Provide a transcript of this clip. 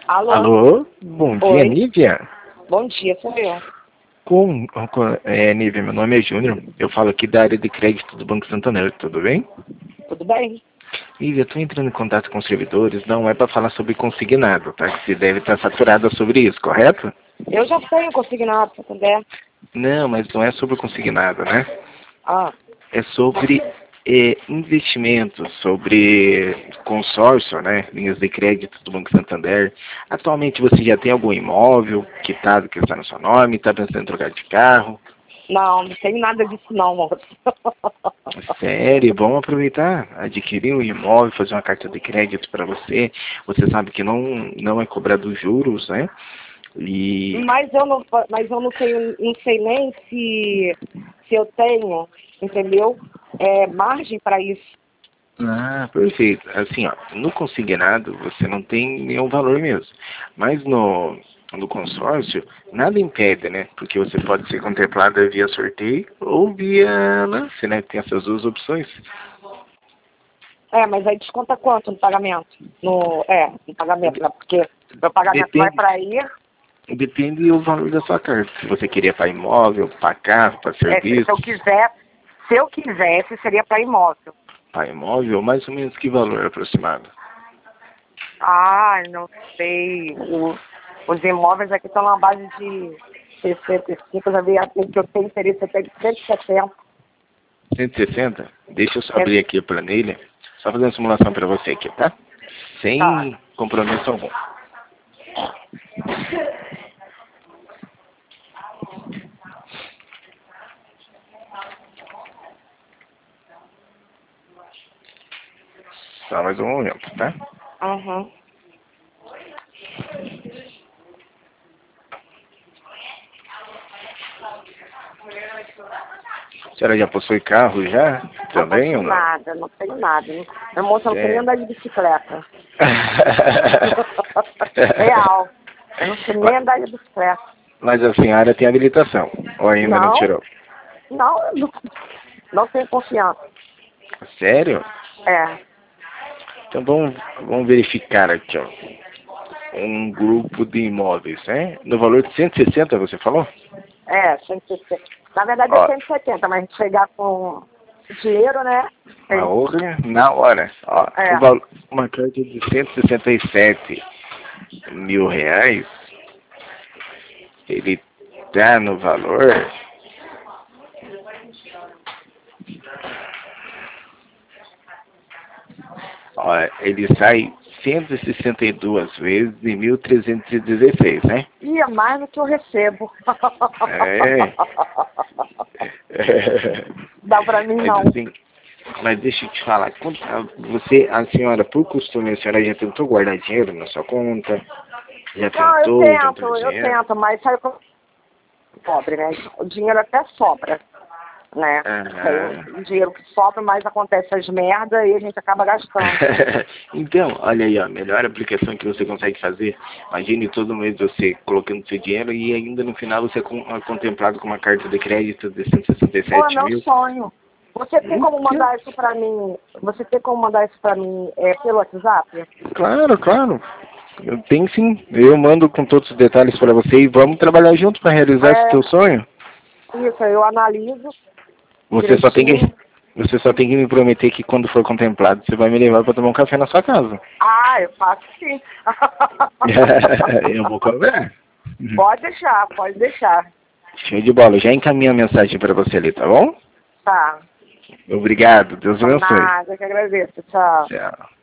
Alô? Alô? Bom dia, Oi. Nívia. Bom dia, sou eu. Nívia, meu nome é Júnior. Eu falo aqui da área de crédito do Banco Santander, tudo bem? Tudo bem? Nívia, eu estou entrando em contato com os servidores, não é para falar sobre consignado, tá? Você deve estar saturada sobre isso, correto? Eu já tenho consignado, Santander. Não, mas não é sobre consignado, né? Ah, É sobre investimentos, sobre consórcio, né? Linhas de crédito do Banco Santander. Atualmente você já tem algum imóvel quitado que está no seu nome? Está pensando em trocar de carro? não tem nada disso não, moço. Sério, vamos aproveitar, adquirir um imóvel, fazer uma carta de crédito para você. Você sabe que não é cobrado juros, né? E Mas eu não tenho, não sei nem se eu tenho, entendeu? Margem para isso. perfeito. Assim, ó, no consignado você não tem nenhum valor mesmo. Mas no consórcio, nada impede, né? Porque você pode ser contemplado via sorteio ou via lance, né? Tem essas duas opções. Mas aí desconta quanto no pagamento? No pagamento, né? Porque meu pagamento vai Depende, para aí. depende do valor da sua carta. Se você queria para imóvel, para carro, para Se serviço, eu quisesse, seria para imóvel. para imóvel, mais ou menos que valor aproximado? Não sei. Os imóveis aqui estão na base de 65, já vi aqui que eu tenho interesse até de 170. 160? Deixa eu só abrir aqui a planilha. Só fazer uma simulação para você aqui, tá? Tá. Sem compromisso algum. Só mais um momento, tá? Uhum. A senhora já possui carro já? Não Também posso ou não? nada, não tenho nada. Meu moço, eu não sei nem É. andar de bicicleta. Real. Eu não sei nem andar de bicicleta. Mas a senhora tem habilitação, ou ainda não Não, tirou? não, não tenho confiança. Sério? É. Então vamos verificar aqui, ó. Um grupo de imóveis, né? No valor de 160, você falou? 160. Na verdade é Ó, 170, mas chegar com dinheiro, né? uma honra na hora. Ó, É. uma carta de 167 mil reais, ele tá no valor. Ó, ele sai 162 vezes de 1.316, né? E é mais do que eu recebo. É. Dá pra mim Mas não. assim, mas deixa eu te falar, a senhora, por costume, a senhora já tentou guardar dinheiro na sua conta? Já Não, tentou juntar dinheiro? mas sabe como pobre, né? O dinheiro até sobra, né? Aham. Tem dinheiro que sobra, mas acontece as merdas e a gente acaba gastando. Então, olha aí, ó, a melhor aplicação que você consegue fazer. Imagine todo mês você colocando seu dinheiro e ainda no final você é contemplado com uma carta de crédito de Pô, é 167 meu mil. sonho. Você tem como Então, mandar isso pra mim? Você tem como mandar isso pra mim pelo WhatsApp? claro, claro. Eu tenho sim. Eu mando com todos os detalhes para você e vamos trabalhar junto para realizar esse teu sonho. Isso, eu analiso Você só tem que, direitinho. você só tem que me prometer que quando for contemplado você vai me levar para tomar um café na sua casa. Eu faço sim. Eu vou cobrar. Pode deixar, pode deixar. Show de bola. Já encaminho a mensagem para você ali, tá bom? Tá. Obrigado. Deus abençoe. Nada, que agradeço. Tchau. Tchau.